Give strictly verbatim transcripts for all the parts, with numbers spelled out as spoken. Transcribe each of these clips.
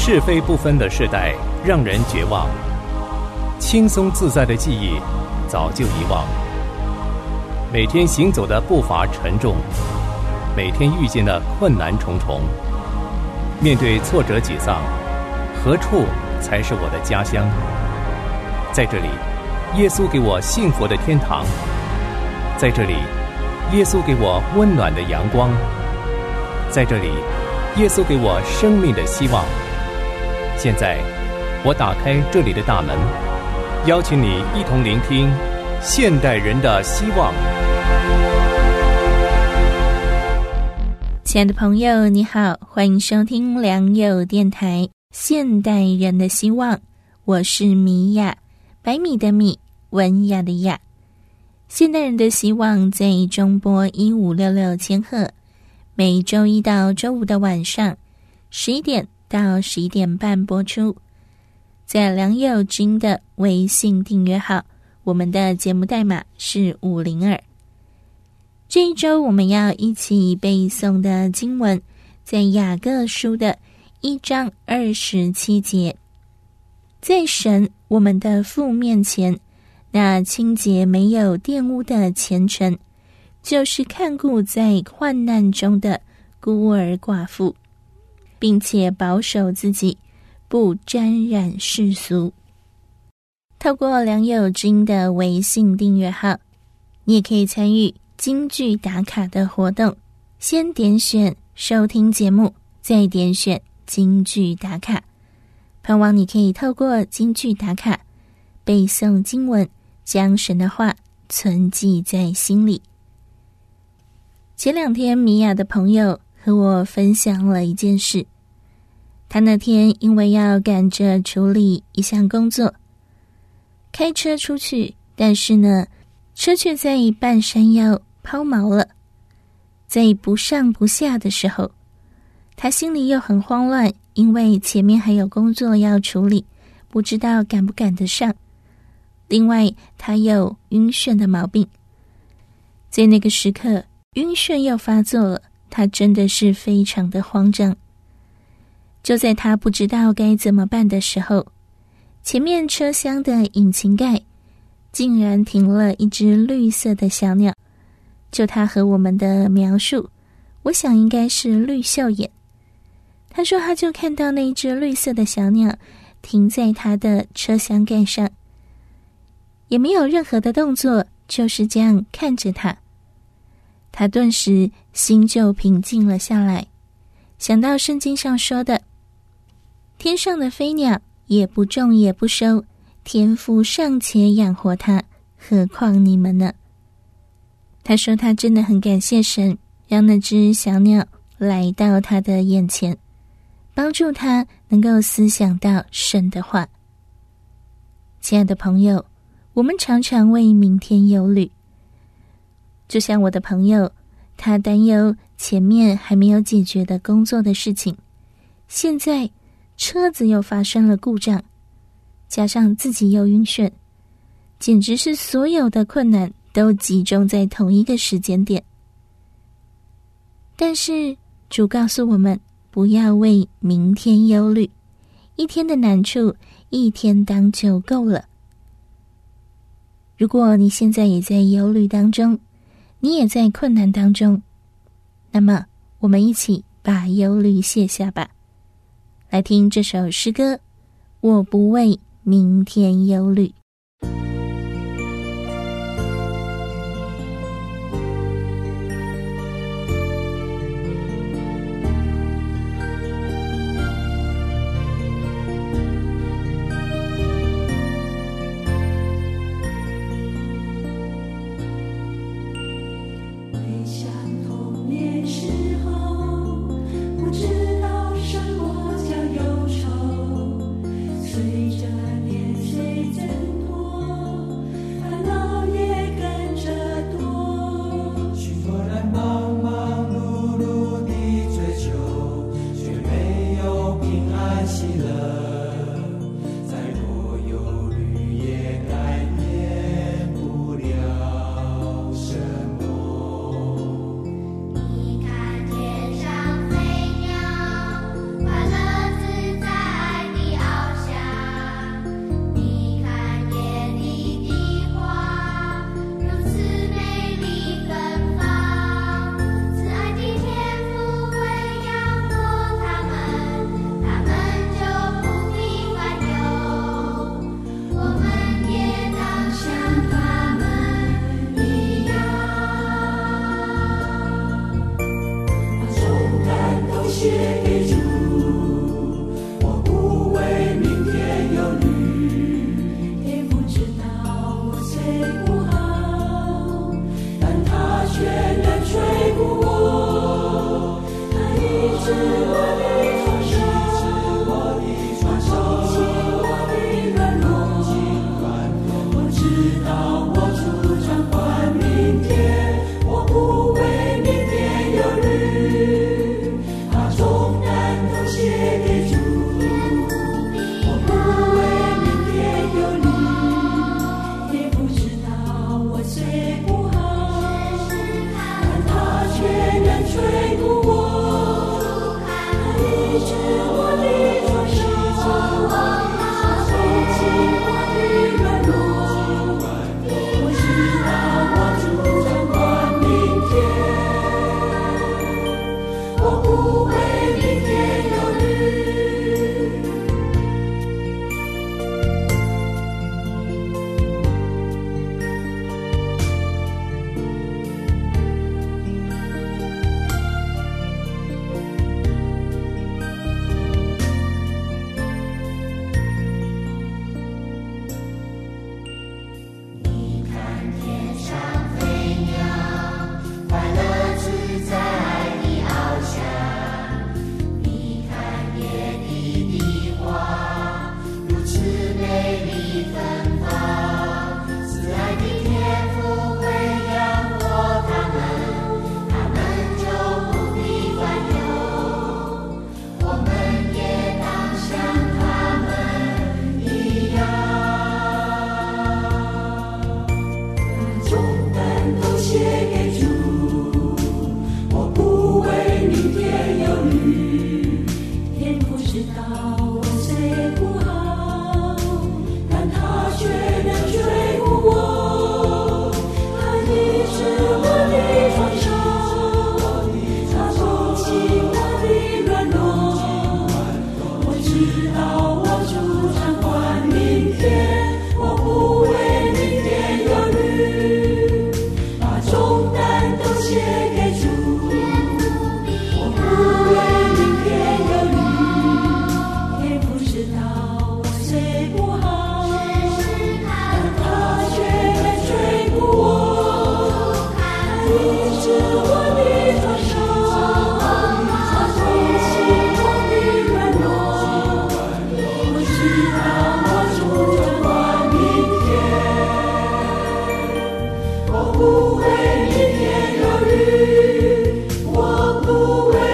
是非不分的世代让人绝望，轻松自在的记忆早就遗忘。每天行走的步伐沉重，每天遇见的困难重重。面对挫折沮丧，何处才是我的家乡？在这里，耶稣给我幸福的天堂。在这里，耶稣给我温暖的阳光。在这里，耶稣给我生命的希望。现在，我打开这里的大门，邀请你一同聆听现代人的希望。 亲爱的朋友，你好，欢迎收听良友电台现代人的希望，我是米娅，百米的米，文雅的雅。现代人的希望在中波一五六六千赫，每周一到周五的晚上十一点到十一点半播出。在良友之音的微信订阅号，我们的节目代码是五零二。这一周我们要一起背诵的经文在雅各书的一章二十七节。在神我们的父面前，那清洁没有玷污的虔诚，就是看顾在患难中的孤儿寡妇，并且保守自己不沾染世俗。透过良友之音的微信订阅号，你也可以参与金句打卡的活动，先点选收听节目，再点选金句打卡，盼望你可以透过金句打卡背诵经文，将神的话存记在心里。前两天米娅的朋友和我分享了一件事，他那天因为要赶着处理一项工作，开车出去，但是呢车却在半山腰抛锚了。在不上不下的时候，他心里又很慌乱，因为前面还有工作要处理，不知道赶不赶得上。另外他有晕眩的毛病，在那个时刻晕眩又发作了，他真的是非常的慌张。就在他不知道该怎么办的时候，前面车厢的引擎盖竟然停了一只绿色的小鸟。就他和我们的描述，我想应该是绿袖眼。他说他就看到那一只绿色的小鸟停在他的车厢盖上，也没有任何的动作，就是这样看着他。他顿时心就平静了下来，想到圣经上说的，天上的飞鸟也不种也不收，天父尚且养活它，何况你们呢？他说他真的很感谢神，让那只小鸟来到他的眼前，帮助他能够思想到神的话。亲爱的朋友，我们常常为明天忧虑，就像我的朋友，他担忧前面还没有解决的工作的事情，现在车子又发生了故障，加上自己又晕眩，简直是所有的困难都集中在同一个时间点。但是主告诉我们，不要为明天忧虑，一天的难处一天当就够了。如果你现在也在忧虑当中，你也在困难当中，那么我们一起把忧虑卸下吧。来听这首诗歌，我不为明天忧虑。 你看天上飞鸟，快乐自在。 给主，我不为明天忧虑。天父知道我虽不好，但他却能垂顾我，他医治我的创伤，他同情我的软弱。我知道我主掌管明天，我不为明天忧虑，把重担都卸给主，我不为明天忧虑。天父知道我虽不好，但他却能垂顾我，他医治我的创伤，他同情我的软弱。我知道我主掌管明天，我不为明天忧虑。你看天上飞鸟，快乐自在地翱翔。你看野地的花，如此美丽芬芳。慈爱的天父会养活它们，它们就不必烦忧。我们也当像它们一样。重担都卸给主，我不为明天忧虑。天父知道我虽不好，但他却能垂顾我，他医治我的创伤，他同情我的软弱。我知道我主掌管明天，我不为明天忧虑，把重担都卸给主，我不为明天忧虑。天父知道我虽不好，但他却能垂顾我，他医治我的创伤，他同情我的软弱。我知道我主掌管明天，我不为明天忧虑，我不为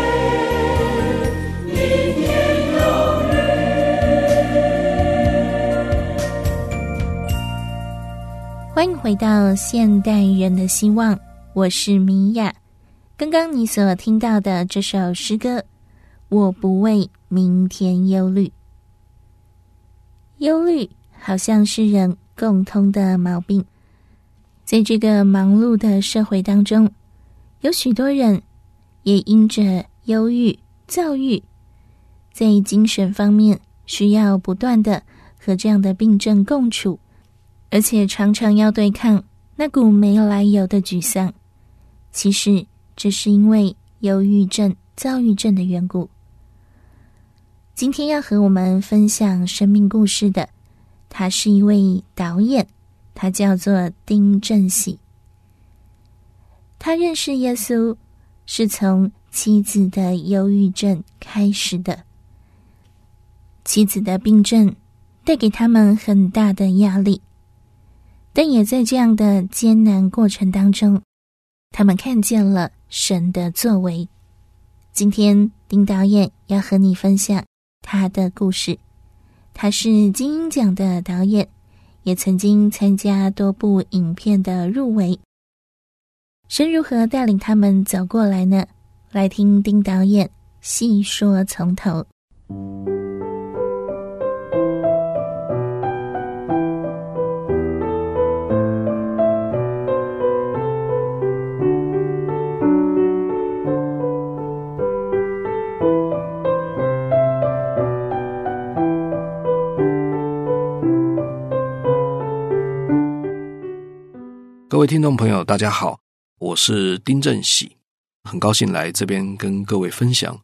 明天忧虑。 欢迎回到现代人的希望，我是米娅。刚刚你所听到的这首诗歌，我不为明天忧虑。忧虑好像是人共通的毛病，在这个忙碌的社会当中，有许多人也因着忧郁、躁郁，在精神方面需要不断的和这样的病症共处，而且常常要对抗那股没来由的沮丧。其实这是因为忧郁症、躁郁症的缘故。今天要和我们分享生命故事的，他是一位导演，他叫做丁正喜。他认识耶稣是从妻子的忧郁症开始的。妻子的病症带给他们很大的压力，但也在这样的艰难过程当中，他们看见了神的作为。今天丁导演要和你分享他的故事。他是金鹰奖的导演，也曾经参加多部影片的入围。神如何带领他们走过来呢？来听丁导演细说从头。 各位听众朋友大家好，我是丁正喜，很高兴来这边跟各位分享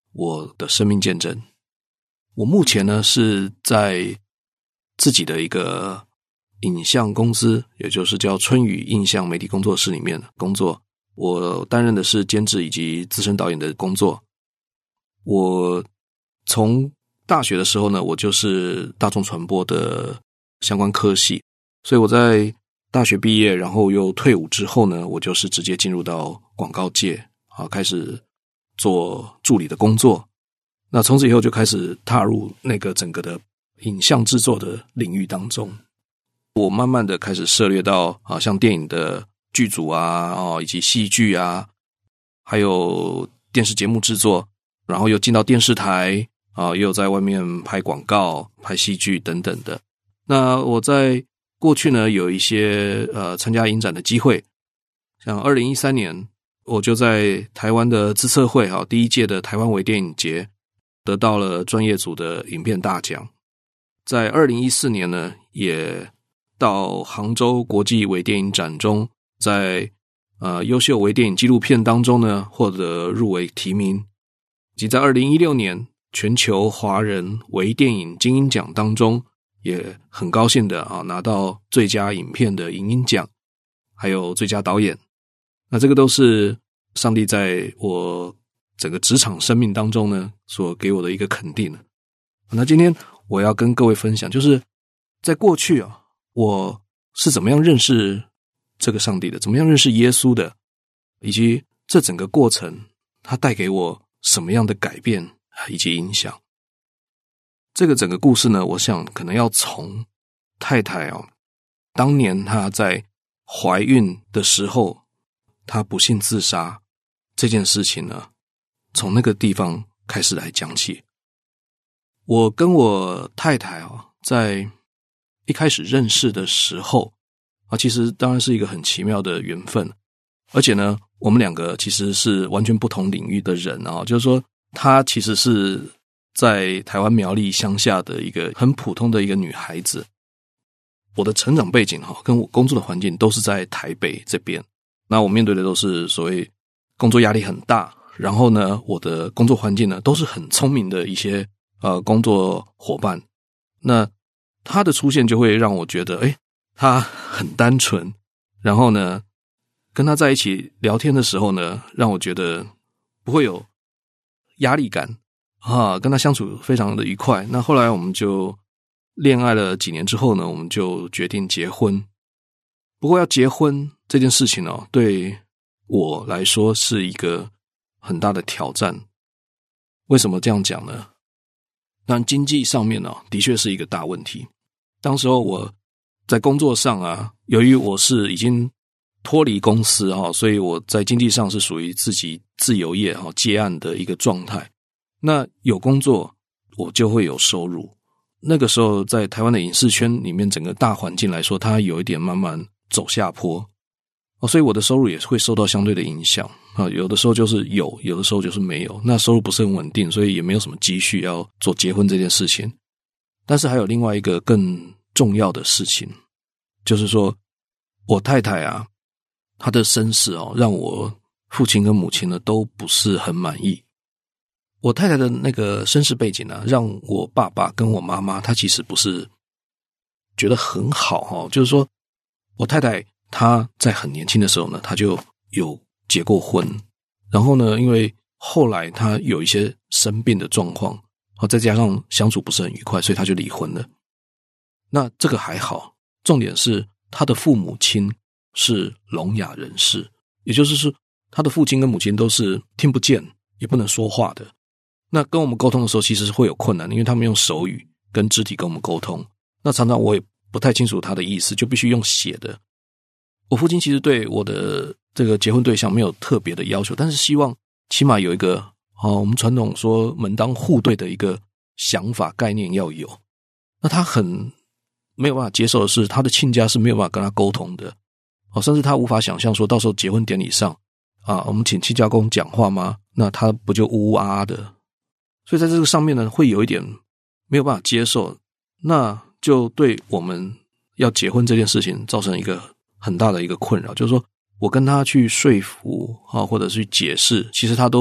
我的生命见证。我目前呢是在自己的一个影像公司，也就是叫春雨印象媒体工作室里面工作。我担任的是监制以及资深导演的工作。我从大学的时候呢，我就是大众传播的相关科系，所以我在大学毕业，然后又退伍之后呢，我就是直接进入到广告界啊，开始做助理的工作。那从此以后就开始踏入那个整个的影像制作的领域当中。我慢慢的开始涉猎到啊，像电影的剧组啊，哦，以及戏剧啊，还有电视节目制作，然后又进到电视台啊，又在外面拍广告、拍戏剧等等的。那我在过去呢，有一些呃参加影展的机会，像二零一三年，我就在台湾的资策会哈第一届的台湾微电影节得到了专业组的影片大奖。在二零一四年呢，也到杭州国际微电影展中，在呃优秀微电影纪录片当中呢获得入围提名，及在二零一六年全球华人微电影金鹰奖当中，也很高兴的啊拿到最佳影片的银鹰奖，还有最佳导演。那这个都是上帝在我整个职场生命当中呢所给我的一个肯定。那今天我要跟各位分享，就是在过去啊，我是怎么样认识这个上帝的，怎么样认识耶稣的，以及这整个过程它带给我什么样的改变以及影响。这个整个故事呢，我想可能要从太太啊，当年她在怀孕的时候，她不幸自杀这件事情呢，从那个地方开始来讲起。我跟我太太啊，在一开始认识的时候啊，其实当然是一个很奇妙的缘分，而且呢，我们两个其实是完全不同领域的人啊，就是说，她其实是在台湾苗栗乡下的一个很普通的一个女孩子。我的成长背景哈，跟我工作的环境都是在台北这边。那我面对的都是所谓工作压力很大，然后呢，我的工作环境呢都是很聪明的一些呃工作伙伴。那他的出现就会让我觉得，诶，他很单纯，然后呢，跟他在一起聊天的时候呢，让我觉得不会有压力感啊，跟他相处非常的愉快。那后来我们就恋爱了几年之后呢，我们就决定结婚。不过要结婚这件事情哦，对我来说是一个很大的挑战。为什么这样讲呢？当然经济上面呢，的确是一个大问题。当时候我在工作上啊，由于我是已经脱离公司啊，所以我在经济上是属于自己自由业啊接案的一个状态。那有工作我就会有收入。那个时候在台湾的影视圈里面，整个大环境来说，它有一点慢慢走下坡，所以我的收入也会受到相对的影响啊。有的时候就是有，有的时候就是没有。那收入不是很稳定，所以也没有什么积蓄要做结婚这件事情。但是还有另外一个更重要的事情，就是说我太太啊，她的身世哦，让我父亲跟母亲呢都不是很满意。我太太的那个身世背景呢，让我爸爸跟我妈妈，她其实不是觉得很好哦。就是说，我太太她在很年轻的时候呢，她就有结过婚，然后呢，因为后来她有一些生病的状况，再加上相处不是很愉快，所以她就离婚了。那这个还好，重点是她的父母亲是聋哑人士，也就是说，她的父亲跟母亲都是听不见也不能说话的。那跟我们沟通的时候其实是会有困难的，因为他们用手语跟肢体跟我们沟通，那常常我也不太清楚他的意思，就必须用写的。我父亲其实对我的这个结婚对象没有特别的要求，但是希望起码有一个哦，我们传统说门当户对的一个想法概念要有。那他很没有办法接受的是，他的亲家是没有办法跟他沟通的哦，甚至他无法想象说到时候结婚典礼上啊，我们请亲家公讲话吗？那他不就呜呜啊啊的。所以在这个上面呢，会有一点没有办法接受，那就对我们要结婚这件事情造成一个很大的一个困扰，就是说我跟他去说服啊，或者是解释，其实他都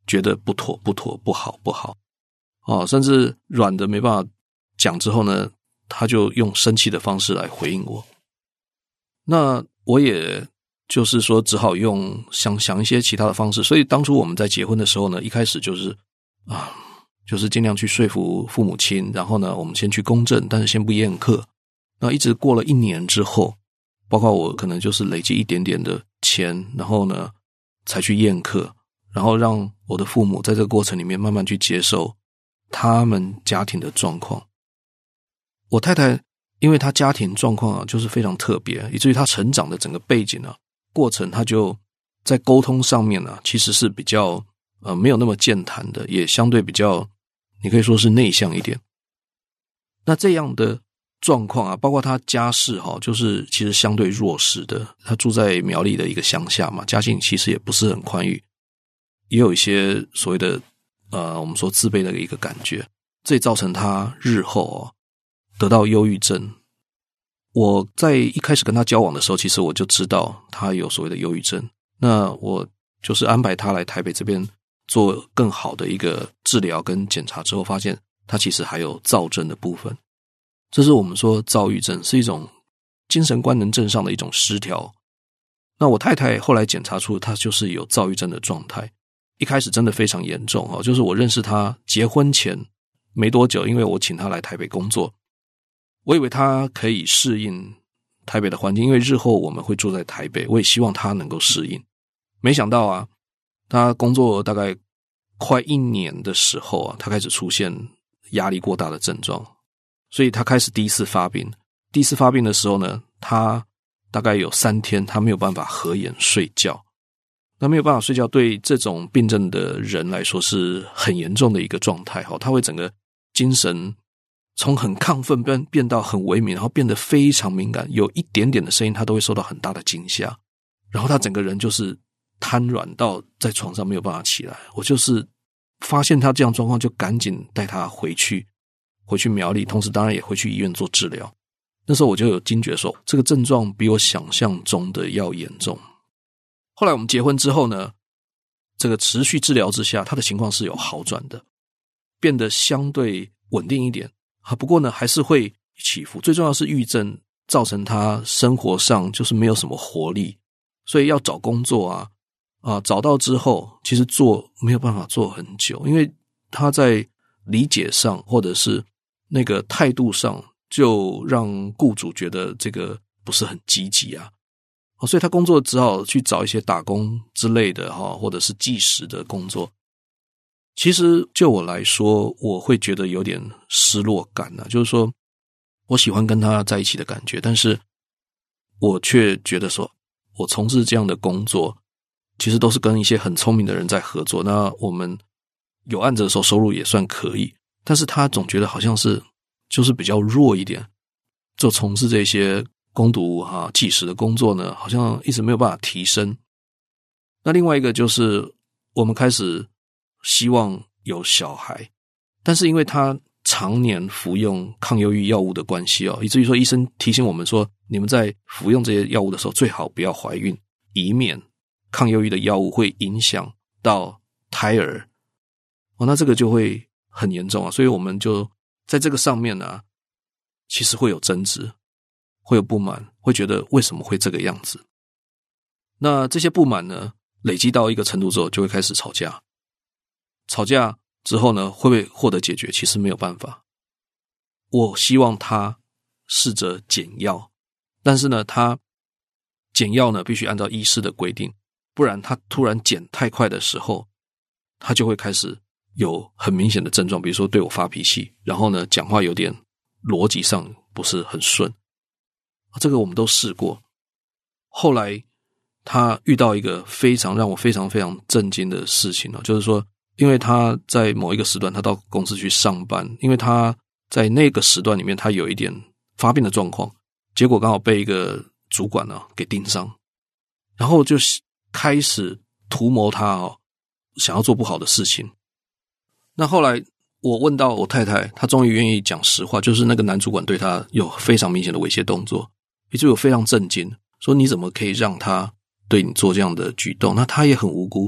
觉得不妥不妥不好不好哦，甚至软的没办法讲之后呢，他就用生气的方式来回应我。那我也就是说只好用想想一些其他的方式，所以当初我们在结婚的时候呢，一开始就是啊，就是尽量去说服父母亲，然后呢我们先去公证，但是先不宴客。那一直过了一年之后，包括我可能就是累积一点点的钱，然后呢才去宴客，然后让我的父母在这个过程里面慢慢去接受他们家庭的状况。我太太因为她家庭状况啊就是非常特别，以至于她成长的整个背景啊过程，她就在沟通上面啊其实是比较呃没有那么健谈的，也相对比较你可以说是内向一点。那这样的状况啊，包括他家世哈，就是其实相对弱势的，他住在苗栗的一个乡下嘛，家境其实也不是很宽裕，也有一些所谓的呃我们说自卑的一个感觉，这也造成他日后哦得到忧郁症。我在一开始跟他交往的时候，其实我就知道他有所谓的忧郁症，那我就是安排他来台北这边做更好的一个治疗跟检查之后，发现他其实还有躁症的部分。这是我们说躁郁症，是一种精神官能症上的一种失调。那我太太后来检查出她就是有躁郁症的状态，一开始真的非常严重哦，就是我认识她结婚前没多久，因为我请她来台北工作，我以为她可以适应台北的环境，因为日后我们会住在台北，我也希望她能够适应。没想到啊，她工作大概快一年的时候啊，她开始出现压力过大的症状。所以他开始第一次发病，第一次发病的时候呢，他大概有三天他没有办法合眼睡觉。那没有办法睡觉对这种病症的人来说是很严重的一个状态，他会整个精神从很亢奋变变到很萎靡，然后变得非常敏感，有一点点的声音他都会受到很大的惊吓，然后他整个人就是瘫软到在床上没有办法起来。我就是发现他这样状况，就赶紧带他回去回去苗栗，同时当然也回去医院做治疗。那时候我就有惊觉说，这个症状比我想象中的要严重。后来我们结婚之后呢，这个持续治疗之下，他的情况是有好转的，变得相对稳定一点。不过呢，还是会起伏。最重要的是抑郁症造成他生活上就是没有什么活力，所以要找工作啊，啊找到之后，其实做没有办法做很久，因为他在理解上或者是那个态度上，就让雇主觉得这个不是很积极啊，所以他工作只好去找一些打工之类的或者是计时的工作。其实就我来说，我会觉得有点失落感啊，就是说我喜欢跟他在一起的感觉，但是我却觉得说我从事这样的工作其实都是跟一些很聪明的人在合作，那我们有案子的时候收入也算可以，但是他总觉得好像是就是比较弱一点，就从事这些工读哈计时的工作呢，好像一直没有办法提升。那另外一个就是我们开始希望有小孩，但是因为他常年服用抗忧郁药物的关系哦，以至于说医生提醒我们说，你们在服用这些药物的时候最好不要怀孕，以免抗忧郁的药物会影响到胎儿。哦，那这个就会很严重啊，所以我们就在这个上面呢、啊，其实会有争执，会有不满，会觉得为什么会这个样子。那这些不满呢，累积到一个程度之后，就会开始吵架。吵架之后呢，会不会获得解决？其实没有办法。我希望他试着减药，但是呢，他减药呢必须按照医师的规定，不然他突然减太快的时候，他就会开始有很明显的症状，比如说对我发脾气，然后呢讲话有点逻辑上不是很顺。这个我们都试过。后来他遇到一个非常让我非常非常震惊的事情，就是说因为他在某一个时段他到公司去上班，因为他在那个时段里面他有一点发病的状况，结果刚好被一个主管呢给盯上，然后就开始图谋他哦，想要做不好的事情。那后来我问到我太太，她终于愿意讲实话，就是那个男主管对她有非常明显的猥亵动作，也就有非常震惊，说你怎么可以让他对你做这样的举动？那他也很无辜，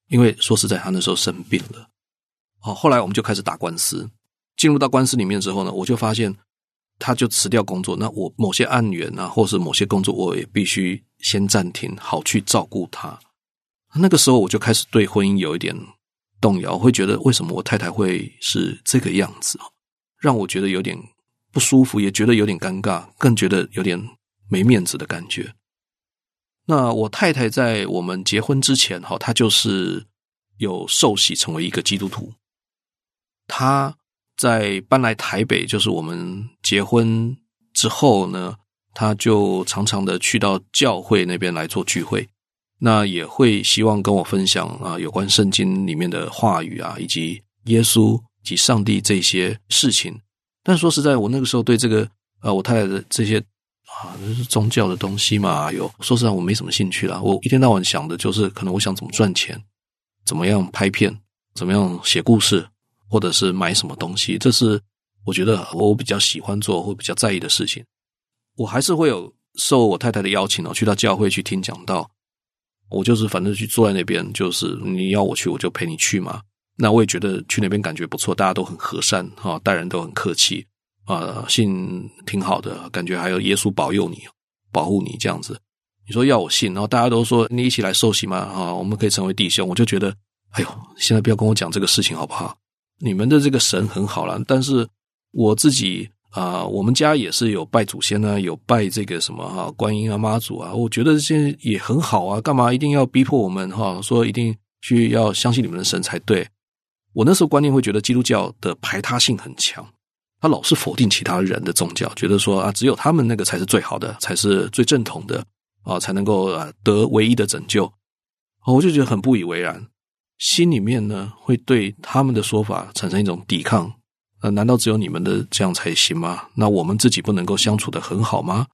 因为说实在他那时候生病了。好，后来我们就开始打官司，进入到官司里面之后呢，我就发现他就辞掉工作，那我某些案源啊，或是某些工作我也必须先暂停，好去照顾他。那个时候我就开始对婚姻有一点动摇，会觉得为什么我太太会是这个样子，让我觉得有点不舒服，也觉得有点尴尬，更觉得有点没面子的感觉。那我太太在我们结婚之前，她就是有受洗成为一个基督徒。她在搬来台北，就是我们结婚之后呢，她就常常的去到教会那边来做聚会，那也会希望跟我分享啊有关圣经里面的话语啊，以及耶稣以及上帝这些事情。但说实在，我那个时候对这个呃我太太的这些啊，这是宗教的东西嘛，有说实在我没什么兴趣啦。我一天到晚想的就是可能我想怎么赚钱，怎么样拍片，怎么样写故事，或者是买什么东西，这是我觉得我比较喜欢做或比较在意的事情。我还是会有受我太太的邀请哦，去到教会去听讲道。我就是反正去坐在那边，就是你要我去我就陪你去嘛。那我也觉得去那边感觉不错，大家都很和善啊，待人都很客气啊，信挺好的，感觉还有耶稣保佑你保护你这样子。你说要我信，然后大家都说你一起来受洗嘛啊，我们可以成为弟兄。我就觉得哎呦，现在不要跟我讲这个事情好不好？你们的这个神很好啦，但是我自己啊、呃，我们家也是有拜祖先啊，有拜这个什么哈、啊、观音啊妈祖啊，我觉得这些也很好啊，干嘛一定要逼迫我们哈、啊、说一定去要相信你们的神才对。我那时候观念会觉得基督教的排他性很强，他老是否定其他人的宗教，觉得说啊只有他们那个才是最好的，才是最正统的啊，才能够啊得唯一的拯救。我就觉得很不以为然，心里面呢会对他们的说法产生一种抵抗。呃，难道只有你们的这样才行吗？那我们自己不能够相处得很好吗？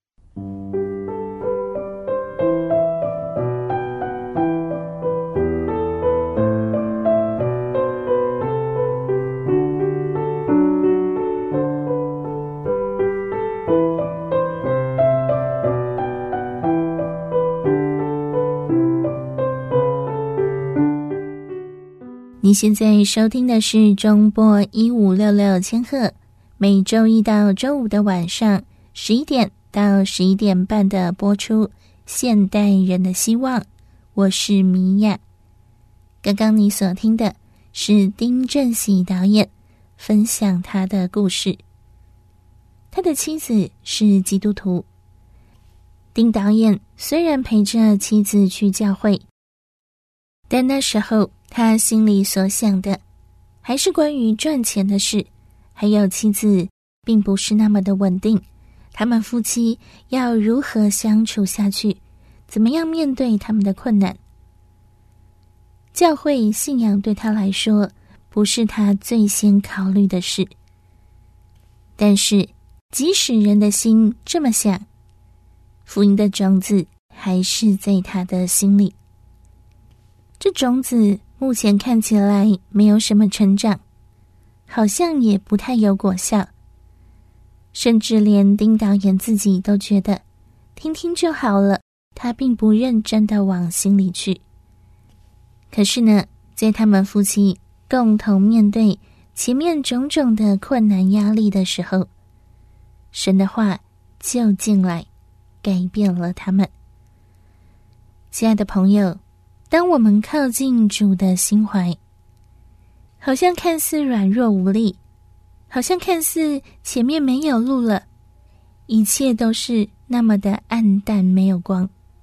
你现在收听的是中波一五六六千赫，每周一到周五的晚上十一点到十一点半的播出现代人的希望，我是米娅。刚刚你所听的是丁正喜导演分享他的故事。他的妻子是基督徒，丁导演虽然陪着妻子去教会，但那时候他心里所想的还是关于赚钱的事，还有妻子并不是那么的稳定，他们夫妻要如何相处下去，怎么样面对他们的困难。教会信仰对他来说不是他最先考虑的事，但是即使人的心这么想，福音的种子还是在他的心里。这种子目前看起来没有什么成长，好像也不太有果效，甚至连丁导演自己都觉得听听就好了，他并不认真的往心里去。可是呢，在他们夫妻共同面对前面种种的困难压力的时候，神的话就进来改变了他们。亲爱的朋友，当我们靠近主的心怀，好像看似软弱无力，好像看似前面没有路了，一切都是那么的暗淡没有光。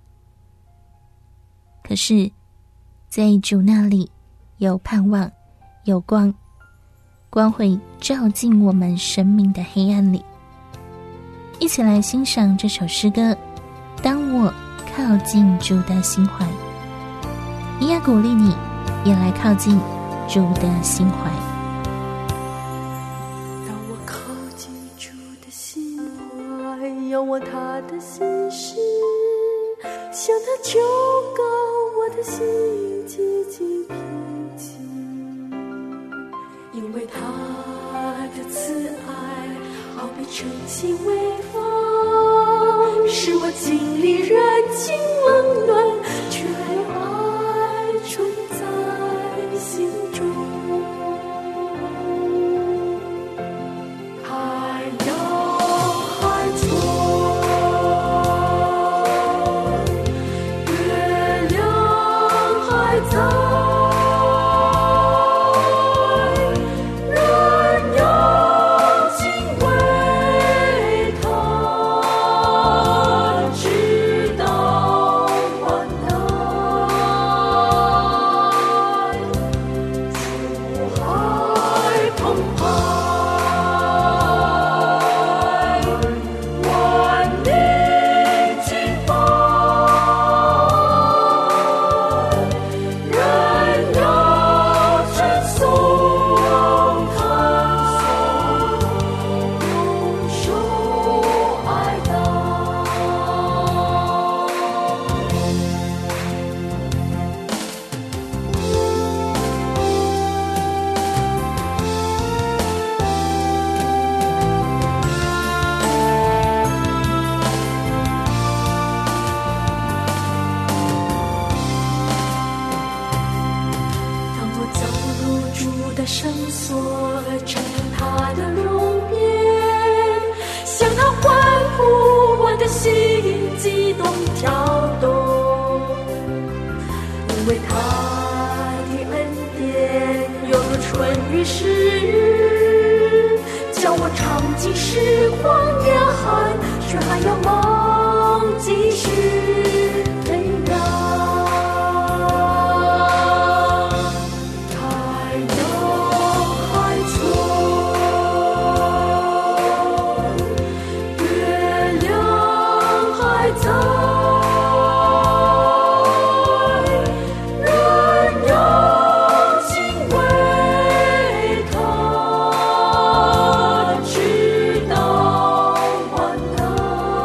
可是在主那里有盼望，有光，光会照进我们生命的黑暗里。一起来欣赏这首诗歌，当我靠近主的心怀。你也鼓励你也来靠近主的心怀。 当我靠近主的心怀，仰望他的心事，向他求告，我的心寂静平静，因为他的慈爱好比晨星微放，使我经历人情冷暖，却爱充满。 心激动跳动，因为他的恩典犹如春雨时日，叫我尝尽时光严寒，却还要梦继续仍然。太阳还存，月亮还在，人要敬畏他，直到万代。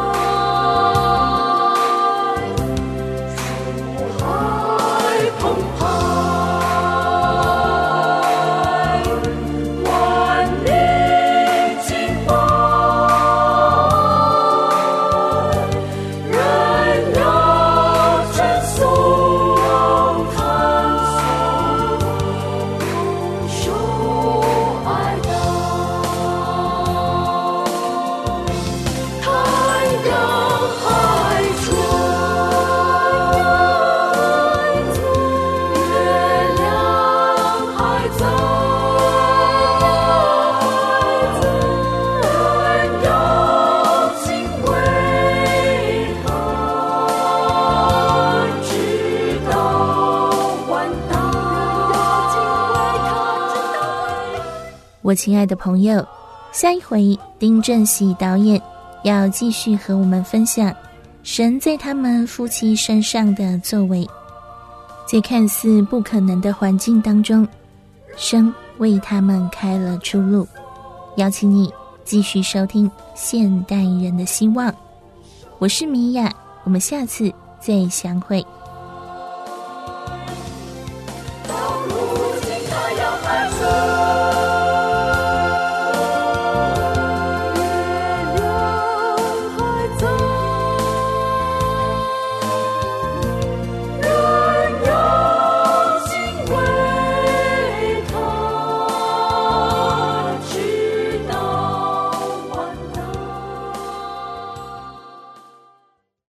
树海澎湃，万民敬拜，人要称颂叹息，永受爱戴。太阳还存，月亮还在，人要敬畏他，直到万代。 我亲爱的朋友，下一回丁正喜导演要继续和我们分享神在他们夫妻身上的作为，在看似不可能的环境当中，神为他们开了出路。邀请你继续收听现代人的希望，我是米娅，我们下次再相会。